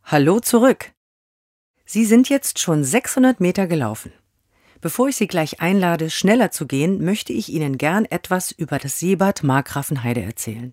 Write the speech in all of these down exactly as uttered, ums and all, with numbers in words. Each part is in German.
Hallo zurück! Sie sind jetzt schon sechshundert Meter gelaufen. Bevor ich Sie gleich einlade, schneller zu gehen, möchte ich Ihnen gern etwas über das Seebad Markgrafenheide erzählen.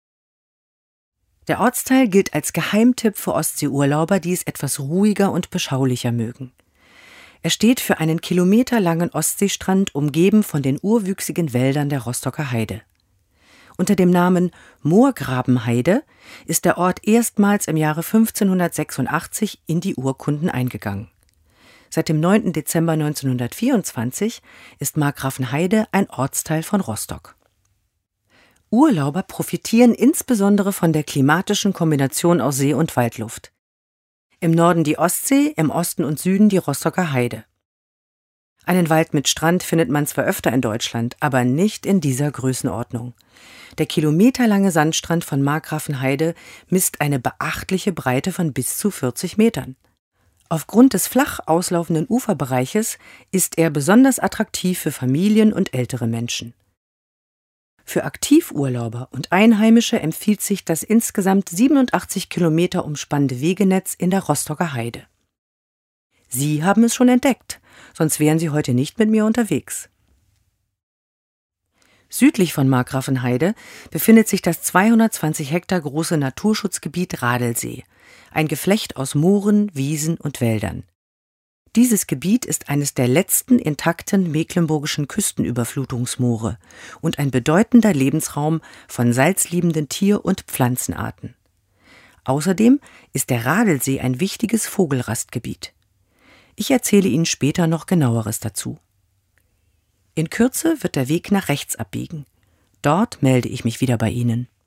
Der Ortsteil gilt als Geheimtipp für Ostseeurlauber, die es etwas ruhiger und beschaulicher mögen. Er steht für einen kilometerlangen Ostseestrand, umgeben von den urwüchsigen Wäldern der Rostocker Heide. Unter dem Namen Moorgrabenheide ist der Ort erstmals im Jahre fünfzehnhundertsechsundachtzig in die Urkunden eingegangen. Seit dem neunten Dezember neunzehnhundertvierundzwanzig ist Markgrafenheide ein Ortsteil von Rostock. Urlauber profitieren insbesondere von der klimatischen Kombination aus See- und Waldluft. Im Norden die Ostsee, im Osten und Süden die Rostocker Heide. Einen Wald mit Strand findet man zwar öfter in Deutschland, aber nicht in dieser Größenordnung. Der kilometerlange Sandstrand von Markgrafenheide misst eine beachtliche Breite von bis zu vierzig Metern. Aufgrund des flach auslaufenden Uferbereiches ist er besonders attraktiv für Familien und ältere Menschen. Für Aktivurlauber und Einheimische empfiehlt sich das insgesamt siebenundachtzig Kilometer umspannende Wegenetz in der Rostocker Heide. Sie haben es schon entdeckt, sonst wären Sie heute nicht mit mir unterwegs. Südlich von Markgrafenheide befindet sich das zweihundertzwanzig Hektar große Naturschutzgebiet Radelsee, ein Geflecht aus Mooren, Wiesen und Wäldern. Dieses Gebiet ist eines der letzten intakten mecklenburgischen Küstenüberflutungsmoore und ein bedeutender Lebensraum von salzliebenden Tier- und Pflanzenarten. Außerdem ist der Radelsee ein wichtiges Vogelrastgebiet. Ich erzähle Ihnen später noch Genaueres dazu. In Kürze wird der Weg nach rechts abbiegen. Dort melde ich mich wieder bei Ihnen.